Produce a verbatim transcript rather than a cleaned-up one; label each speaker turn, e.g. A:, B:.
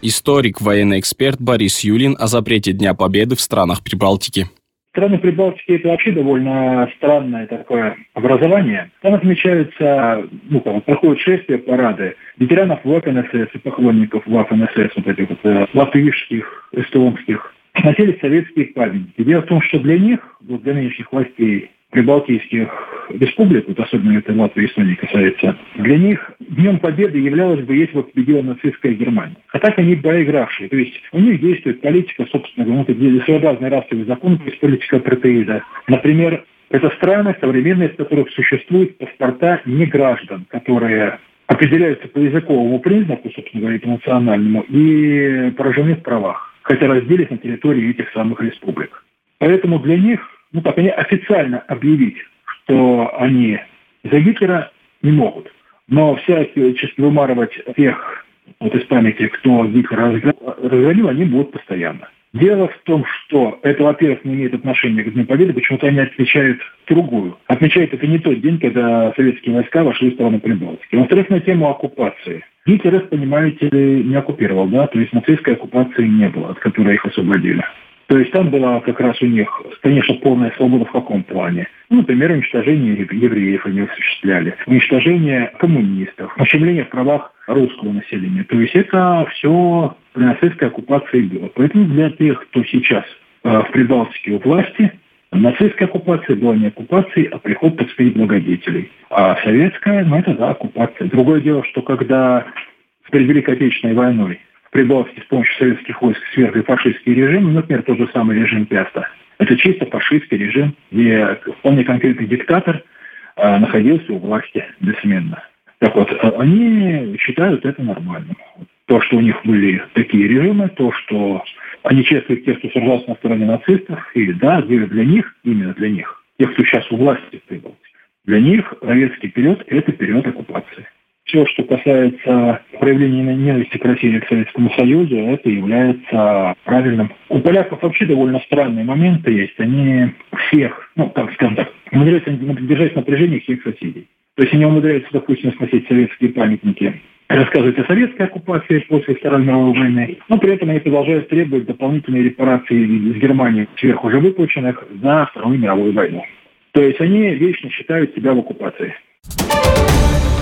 A: Историк, военный эксперт Борис Юлин о запрете Дня Победы в странах Прибалтики.
B: Страны Прибалтики – это вообще довольно странное такое образование. Там отмечаются, ну, там, проходят шествия, парады ветеранов Вафен-СС и поклонников Вафен-СС, вот этих вот э, латышских, эстонских, носили советские памятники. Дело в том, что для них, вот для нынешних властей прибалтийских республик, вот особенно это Латвии и Эстонии касается, для них Днем Победы являлось бы, если бы победила нацистская Германия. А так они проигравшие. То есть у них действует политика, собственно говоря, ну, своеобразный расовый закон, то есть политика апартеида. Например, это страны, современные, в которых существуют паспорта неграждан, которые определяются по языковому признаку, собственно говоря, по национальному, и поражены в правах, хотя разделись на территории этих самых республик. Поэтому для них, ну так, они официально объявить, что они за Гитлера не могут. Но всячески вымарывать тех вот из памяти, кто Гитлера разгромил, они будут постоянно. Дело в том, что это, во-первых, не имеет отношения к Дню Победы, почему-то они отмечают другую. Отмечают это не тот день, когда советские войска вошли в страну Прибалтики. Во-вторых, на тему оккупации. Гитлер, понимаете, не оккупировал, да, то есть нацистской оккупации не было, от которой их освободили. То есть там была как раз у них, конечно, полная свобода в каком плане? Ну, например, уничтожение евреев они осуществляли, уничтожение коммунистов, ущемление в правах русского населения. То есть это все при нацистской оккупации было. Поэтому для тех, кто сейчас э, в Прибалтике у власти, нацистская оккупация была не оккупацией, а приход, так сказать, благодетелей. А советская, ну, это, да, оккупация. Другое дело, что когда перед Великой Отечественной войной Прибалтике с помощью советских войск свергли фашистский режим, например, тот же самый режим Пяста. Это чисто фашистский режим, где вполне конкретный диктатор э, находился у власти бессменно. Так вот, они считают это нормальным. То, что у них были такие режимы, то, что они чествуют тех, кто сражался на стороне нацистов, и да, для них, именно для них, тех, кто сейчас у власти в Прибалтике, для них советский период – это период оккупации. Все, что касается проявления ненависти к России и к Советскому Союзу, это является правильным. У поляков вообще довольно странные моменты есть. Они всех, ну, так скажем так, умудряются держать напряжение всех соседей. То есть они умудряются, допустим, сносить советские памятники, рассказывать о советской оккупации после Второй мировой войны, но при этом они продолжают требовать дополнительные репарации из Германии сверх уже выплаченных за Вторую мировую войну. То есть они вечно считают себя в оккупации.